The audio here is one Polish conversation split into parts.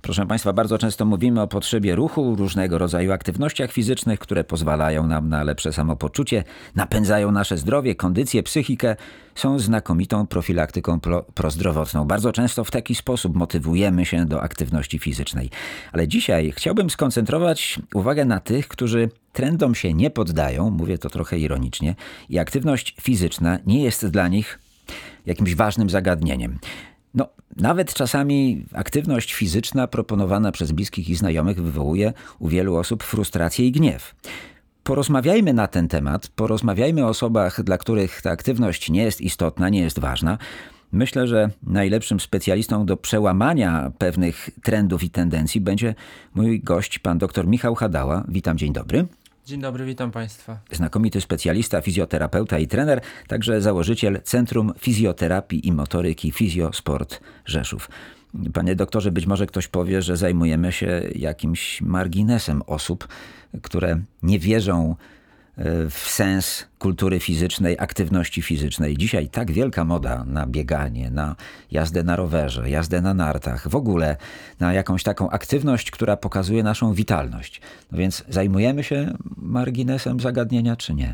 Proszę Państwa, bardzo często mówimy o potrzebie ruchu, różnego rodzaju aktywnościach fizycznych, które pozwalają nam na lepsze samopoczucie, napędzają nasze zdrowie, kondycję, psychikę, są znakomitą profilaktyką prozdrowotną. Bardzo często w taki sposób motywujemy się do aktywności fizycznej. Ale dzisiaj chciałbym skoncentrować uwagę na tych, którzy trendom się nie poddają, mówię to trochę ironicznie, i aktywność fizyczna nie jest dla nich jakimś ważnym zagadnieniem. Nawet czasami aktywność fizyczna proponowana przez bliskich i znajomych wywołuje u wielu osób frustrację i gniew. Porozmawiajmy na ten temat, porozmawiajmy o osobach, dla których ta aktywność nie jest istotna, nie jest ważna. Myślę, że najlepszym specjalistą do przełamania pewnych trendów i tendencji będzie mój gość, pan dr Michał Hadała. Witam, dzień dobry. Dzień dobry, witam Państwa. Znakomity specjalista, fizjoterapeuta i trener, także założyciel Centrum Fizjoterapii i Motoryki Fizjosport Rzeszów. Panie doktorze, być może ktoś powie, że zajmujemy się jakimś marginesem osób, które nie wierzą w sens kultury fizycznej, aktywności fizycznej. Dzisiaj tak wielka moda na bieganie, na jazdę na rowerze, jazdę na nartach, w ogóle na jakąś taką aktywność, która pokazuje naszą witalność. No więc zajmujemy się marginesem zagadnienia, czy nie?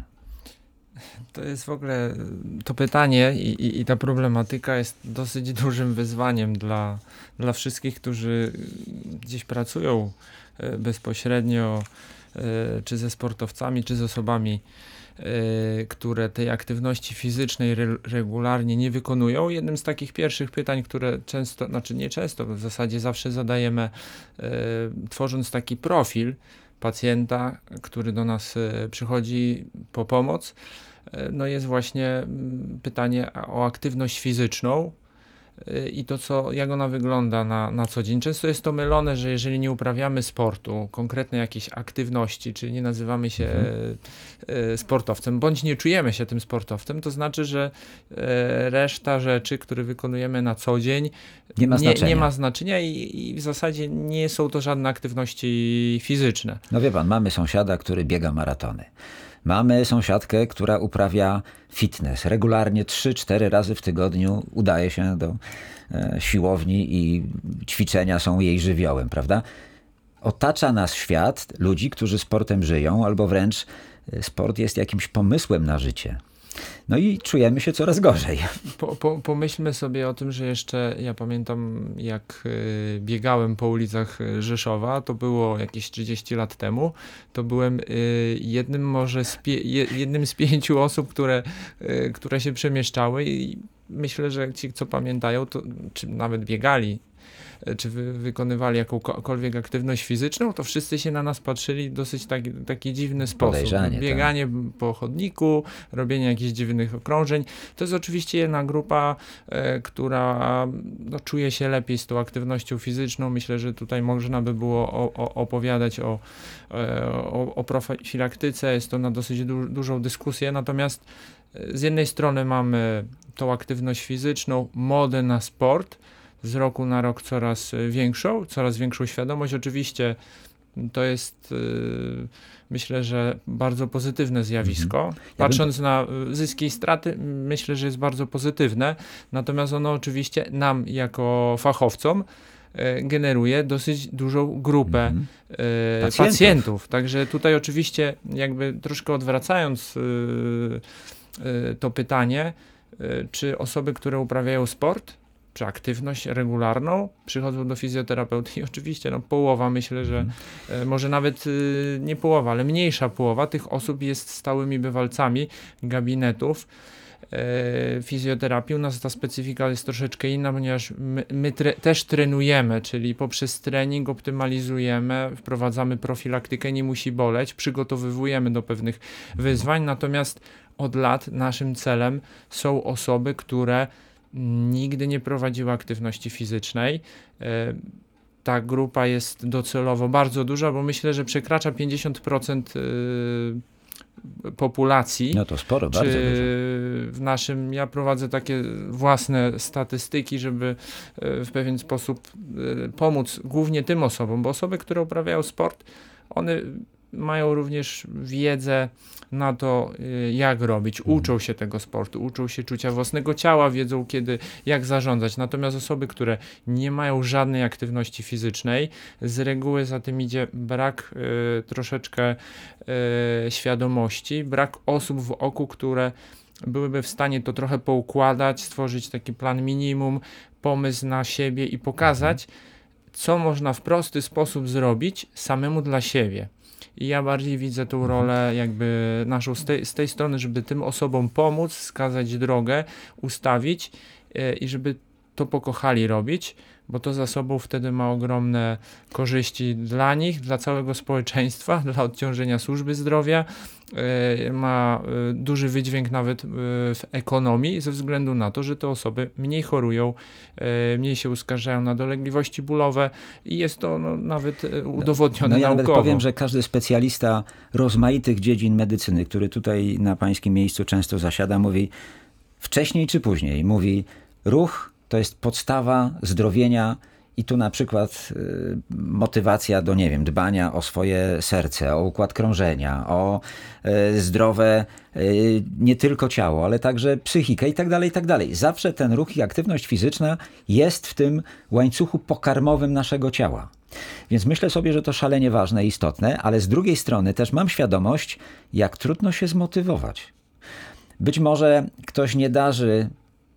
To jest w ogóle, to pytanie i ta problematyka jest dosyć dużym wyzwaniem dla wszystkich, którzy gdzieś pracują bezpośrednio, czy ze sportowcami, czy z osobami, które tej aktywności fizycznej regularnie nie wykonują. Jednym z takich pierwszych pytań, które często, nie często, w zasadzie zawsze zadajemy, tworząc taki profil pacjenta, który do nas przychodzi po pomoc, jest właśnie pytanie o aktywność fizyczną i to, jak ona wygląda na co dzień. Często jest to mylone, że jeżeli nie uprawiamy sportu, konkretnej jakiejś aktywności, czyli nie nazywamy się sportowcem, bądź nie czujemy się tym sportowcem, to znaczy, że reszta rzeczy, które wykonujemy na co dzień, nie ma znaczenia i w zasadzie nie są to żadne aktywności fizyczne. No wie pan, mamy sąsiada, który biega maratony. Mamy sąsiadkę, która uprawia fitness. Regularnie 3-4 razy w tygodniu udaje się do siłowni i ćwiczenia są jej żywiołem, prawda? Otacza nas świat ludzi, którzy sportem żyją, albo wręcz sport jest jakimś pomysłem na życie. No i czujemy się coraz gorzej. Pomyślmy sobie o tym, że jeszcze ja pamiętam, jak biegałem po ulicach Rzeszowa, to było jakieś 30 lat temu, to byłem jednym z 5 osób, które się przemieszczały i myślę, że ci, co pamiętają, to, czy nawet biegali, czy wykonywali jakąkolwiek aktywność fizyczną, to wszyscy się na nas patrzyli w dosyć taki dziwny sposób. Bieganie po chodniku, robienie jakichś dziwnych okrążeń. To jest oczywiście jedna grupa, która czuje się lepiej z tą aktywnością fizyczną. Myślę, że tutaj można by było opowiadać o profilaktyce. Jest to na dosyć dużą dyskusję. Natomiast z jednej strony mamy tą aktywność fizyczną, modę na sport, z roku na rok coraz większą świadomość. Oczywiście to jest, myślę, że bardzo pozytywne zjawisko. Patrząc na zyski i straty, myślę, że jest bardzo pozytywne. Natomiast ono oczywiście nam jako fachowcom generuje dosyć dużą grupę pacjentów. Także tutaj oczywiście jakby troszkę odwracając to pytanie, czy osoby, które uprawiają sport, czy aktywność regularną, przychodzą do fizjoterapeuty i oczywiście połowa, myślę, że może nawet nie połowa, ale mniejsza połowa tych osób jest stałymi bywalcami gabinetów fizjoterapii. U nas ta specyfika jest troszeczkę inna, ponieważ my też trenujemy, czyli poprzez trening optymalizujemy, wprowadzamy profilaktykę, nie musi boleć, przygotowujemy do pewnych wyzwań, natomiast od lat naszym celem są osoby, które nigdy nie prowadziły aktywności fizycznej. Ta grupa jest docelowo bardzo duża, bo myślę, że przekracza 50% populacji. No to sporo, bardzo dużo. Ja prowadzę takie własne statystyki, żeby w pewien sposób pomóc głównie tym osobom, bo osoby, które uprawiają sport, one mają również wiedzę na to, jak robić. Uczą się tego sportu, uczą się czucia własnego ciała, wiedzą jak zarządzać. Natomiast osoby, które nie mają żadnej aktywności fizycznej, z reguły za tym idzie brak troszeczkę świadomości, brak osób wokół, które byłyby w stanie to trochę poukładać, stworzyć taki plan minimum, pomysł na siebie i pokazać, co można w prosty sposób zrobić samemu dla siebie. I ja bardziej widzę tą rolę jakby naszą z tej strony, żeby tym osobom pomóc, wskazać drogę, ustawić i żeby to pokochali robić, bo to za sobą wtedy ma ogromne korzyści dla nich, dla całego społeczeństwa, dla odciążenia służby zdrowia, ma duży wydźwięk nawet w ekonomii ze względu na to, że te osoby mniej chorują, mniej się uskarżają na dolegliwości bólowe i jest to nawet udowodnione ja nawet naukowo. powiem, że każdy specjalista rozmaitych dziedzin medycyny, który tutaj na pańskim miejscu często zasiada, mówi wcześniej czy później, mówi ruch to jest podstawa zdrowienia i tu na przykład motywacja do, nie wiem, dbania o swoje serce, o układ krążenia, o zdrowe nie tylko ciało, ale także psychikę i tak dalej, i tak dalej. Zawsze ten ruch i aktywność fizyczna jest w tym łańcuchu pokarmowym naszego ciała. Więc myślę sobie, że to szalenie ważne i istotne, ale z drugiej strony też mam świadomość, jak trudno się zmotywować. Być może ktoś nie darzy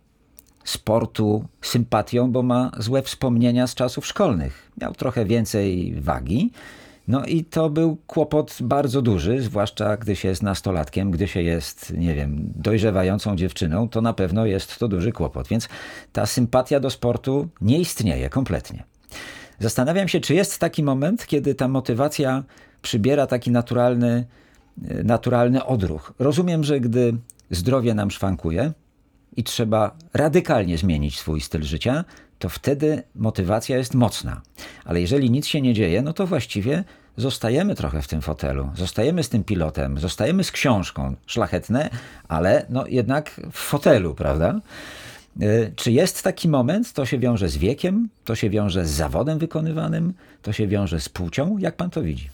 sportu sympatią, bo ma złe wspomnienia z czasów szkolnych. Miał trochę więcej wagi. No i to był kłopot bardzo duży, zwłaszcza gdy się jest nastolatkiem, gdy się jest, nie wiem, dojrzewającą dziewczyną, to na pewno jest to duży kłopot. Więc ta sympatia do sportu nie istnieje kompletnie. Zastanawiam się, czy jest taki moment, kiedy ta motywacja przybiera taki naturalny odruch. Rozumiem, że gdy zdrowie nam szwankuje i trzeba radykalnie zmienić swój styl życia, to wtedy motywacja jest mocna. Ale jeżeli nic się nie dzieje, no to właściwie zostajemy trochę w tym fotelu. Zostajemy z tym pilotem, zostajemy z książką. Szlachetne, ale no jednak w fotelu, prawda? Czy jest taki moment? To się wiąże z wiekiem? To się wiąże z zawodem wykonywanym? To się wiąże z płcią? Jak pan to widzi?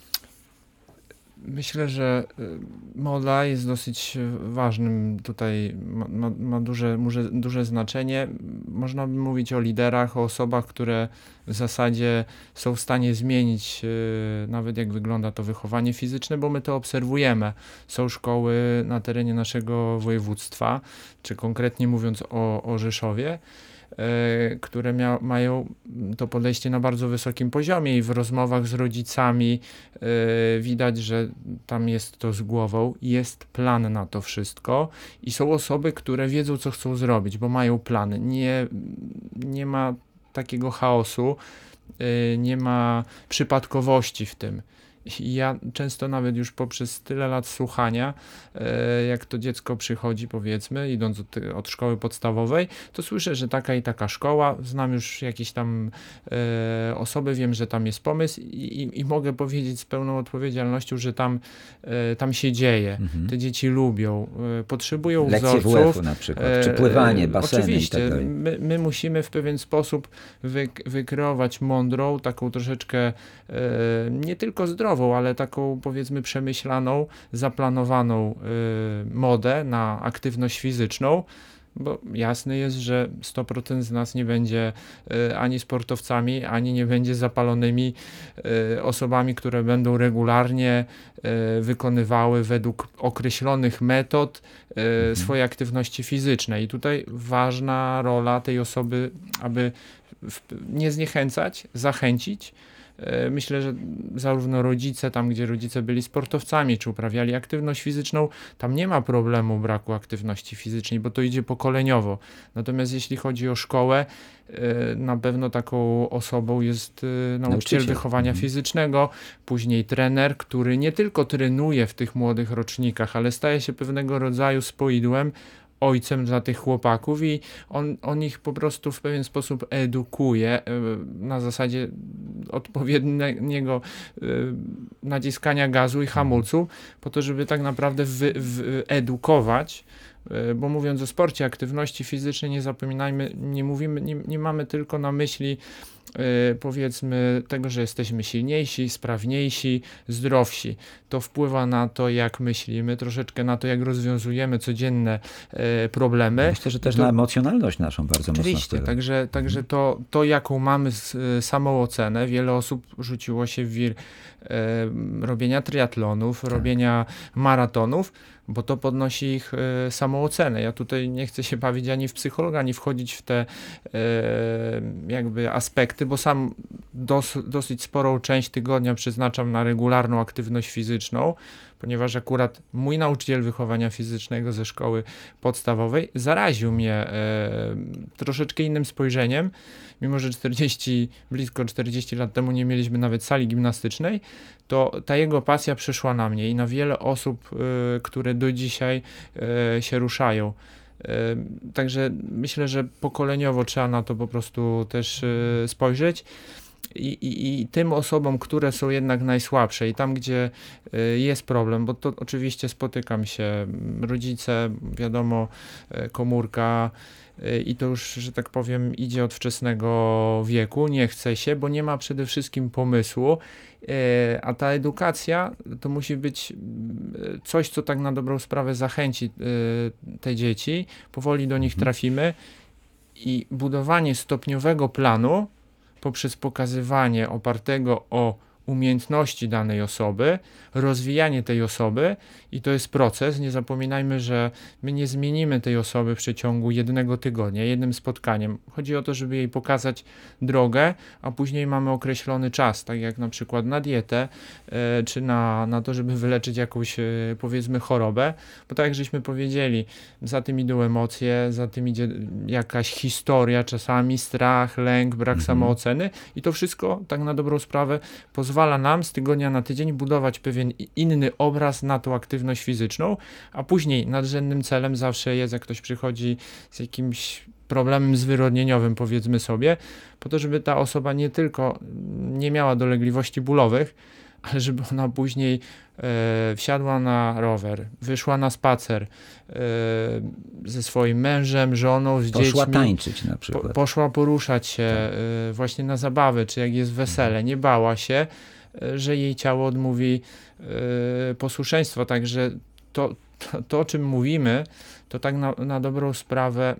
Myślę, że moda jest dosyć ważnym tutaj, ma duże znaczenie. Można by mówić o liderach, o osobach, które w zasadzie są w stanie zmienić nawet jak wygląda to wychowanie fizyczne, bo my to obserwujemy. Są szkoły na terenie naszego województwa, czy konkretnie mówiąc o Rzeszowie, które mają to podejście na bardzo wysokim poziomie i w rozmowach z rodzicami widać, że tam jest to z głową, jest plan na to wszystko i są osoby, które wiedzą, co chcą zrobić, bo mają plan. Nie ma takiego chaosu, nie ma przypadkowości w tym. Ja często nawet już poprzez tyle lat słuchania, jak to dziecko przychodzi, powiedzmy, idąc od szkoły podstawowej, to słyszę, że taka i taka szkoła, znam już jakieś tam osoby, wiem, że tam jest pomysł i mogę powiedzieć z pełną odpowiedzialnością, że tam się dzieje. Te dzieci lubią, potrzebują lekcje wzorców. WF-u na przykład, czy pływanie, baseny. Oczywiście, i tak dalej. my musimy w pewien sposób wykreować mądrą, taką troszeczkę nie tylko zdrową, ale taką powiedzmy przemyślaną, zaplanowaną modę na aktywność fizyczną, bo jasne jest, że 100% z nas nie będzie ani sportowcami, ani nie będzie zapalonymi osobami, które będą regularnie wykonywały według określonych metod swoje aktywności fizyczne. I tutaj ważna rola tej osoby, aby nie zniechęcać, zachęcić. Myślę, że zarówno rodzice, tam gdzie rodzice byli sportowcami, czy uprawiali aktywność fizyczną, tam nie ma problemu braku aktywności fizycznej, bo to idzie pokoleniowo. Natomiast jeśli chodzi o szkołę, na pewno taką osobą jest nauczyciel wychowania fizycznego, później trener, który nie tylko trenuje w tych młodych rocznikach, ale staje się pewnego rodzaju spoidłem, ojcem dla tych chłopaków i on ich po prostu w pewien sposób edukuje na zasadzie odpowiedniego naciskania gazu i hamulcu po to, żeby tak naprawdę edukować bo mówiąc o sporcie, aktywności fizycznej, nie zapominajmy, nie mamy tylko na myśli powiedzmy tego, że jesteśmy silniejsi, sprawniejsi, zdrowsi. To wpływa na to, jak myślimy, troszeczkę na to, jak rozwiązujemy codzienne problemy. Myślę, że też na emocjonalność naszą bardzo Oczywiście, mocno wpływa. także to, jaką mamy samoocenę, wiele osób rzuciło się w wir robienia triatlonów, robienia maratonów, bo to podnosi ich samoocenę. Ja tutaj nie chcę się bawić ani w psychologa, ani wchodzić w te jakby aspekty, bo sam dosyć sporą część tygodnia przeznaczam na regularną aktywność fizyczną, ponieważ akurat mój nauczyciel wychowania fizycznego ze szkoły podstawowej zaraził mnie troszeczkę innym spojrzeniem, mimo że blisko 40 lat temu nie mieliśmy nawet sali gimnastycznej, to ta jego pasja przeszła na mnie i na wiele osób, które do dzisiaj się ruszają. Także myślę, że pokoleniowo trzeba na to po prostu też spojrzeć. I tym osobom, które są jednak najsłabsze i tam, gdzie jest problem, bo to oczywiście spotykam się, rodzice, wiadomo, komórka i to już, że tak powiem, idzie od wczesnego wieku, nie chce się, bo nie ma przede wszystkim pomysłu, a ta edukacja to musi być coś, co tak na dobrą sprawę zachęci te dzieci, powoli do nich trafimy i budowanie stopniowego planu poprzez pokazywanie opartego o umiejętności danej osoby, rozwijanie tej osoby i to jest proces. Nie zapominajmy, że my nie zmienimy tej osoby w przeciągu jednego tygodnia, jednym spotkaniem. Chodzi o to, żeby jej pokazać drogę, a później mamy określony czas, tak jak na przykład na dietę, czy na to, żeby wyleczyć jakąś powiedzmy chorobę, bo tak jak żeśmy powiedzieli, za tym idą emocje, za tym idzie jakaś historia, czasami strach, lęk, brak samooceny i to wszystko tak na dobrą sprawę pozwala nam z tygodnia na tydzień budować pewien inny obraz na tą aktywność fizyczną, a później nadrzędnym celem zawsze jest, jak ktoś przychodzi z jakimś problemem zwyrodnieniowym, powiedzmy sobie, po to, żeby ta osoba nie tylko nie miała dolegliwości bólowych, ale żeby ona później wsiadła na rower, wyszła na spacer ze swoim mężem, żoną, z dziećmi. Poszła tańczyć na przykład. Poszła poruszać się właśnie na zabawy, czy jak jest wesele, nie bała się, że jej ciało odmówi posłuszeństwa. Także to, o czym mówimy, to tak na dobrą sprawę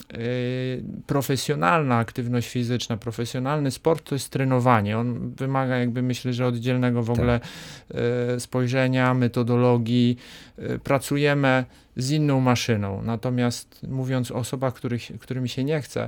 profesjonalna aktywność fizyczna, profesjonalny sport to jest trenowanie. On wymaga jakby myślę, że oddzielnego w ogóle spojrzenia, metodologii. Pracujemy z inną maszyną. Natomiast mówiąc o osobach, którym się nie chce,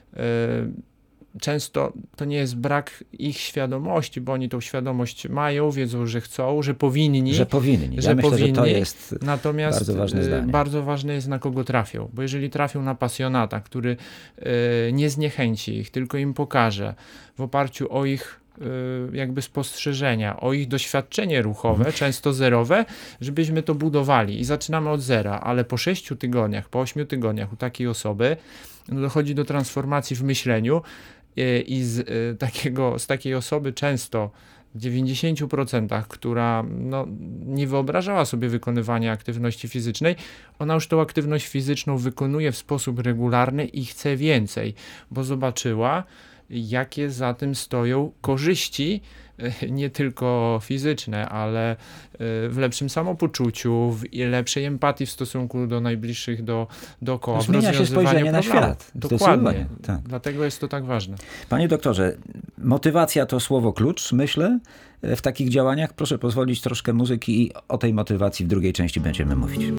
często to nie jest brak ich świadomości, bo oni tą świadomość mają, wiedzą, że chcą, że powinni. Ja myślę, że to jest natomiast bardzo ważne zdanie. Bardzo ważne jest, na kogo trafią, bo jeżeli trafią na pasjonata, który nie zniechęci ich, tylko im pokaże w oparciu o ich jakby spostrzeżenia, o ich doświadczenie ruchowe, często zerowe, żebyśmy to budowali i zaczynamy od zera, ale po 6 tygodniach, po 8 tygodniach u takiej osoby dochodzi do transformacji w myśleniu i z takiej osoby często w 90%, która nie wyobrażała sobie wykonywania aktywności fizycznej, ona już tą aktywność fizyczną wykonuje w sposób regularny i chce więcej, bo zobaczyła, jakie za tym stoją korzyści, nie tylko fizyczne, ale w lepszym samopoczuciu, w lepszej empatii w stosunku do najbliższych dookoła. Zmienia się spojrzenie na świat. Dokładnie. Tak. Dlatego jest to tak ważne. Panie doktorze, motywacja to słowo klucz, myślę, w takich działaniach. Proszę pozwolić troszkę muzyki i o tej motywacji w drugiej części będziemy mówić.